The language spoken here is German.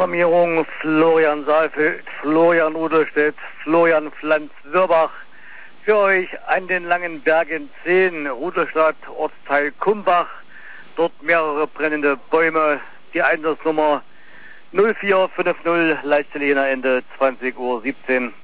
Alarmierung Florian Saalfeld, Florian Rudolstedt, Florian Pflanz-Wirbach. Für euch an den Langen Bergen 10, Rudolstadt, Ortsteil Kumbach. Dort mehrere brennende Bäume. Die Einsatznummer 0450, Leitstelle Jena, Ende 20:17 Uhr.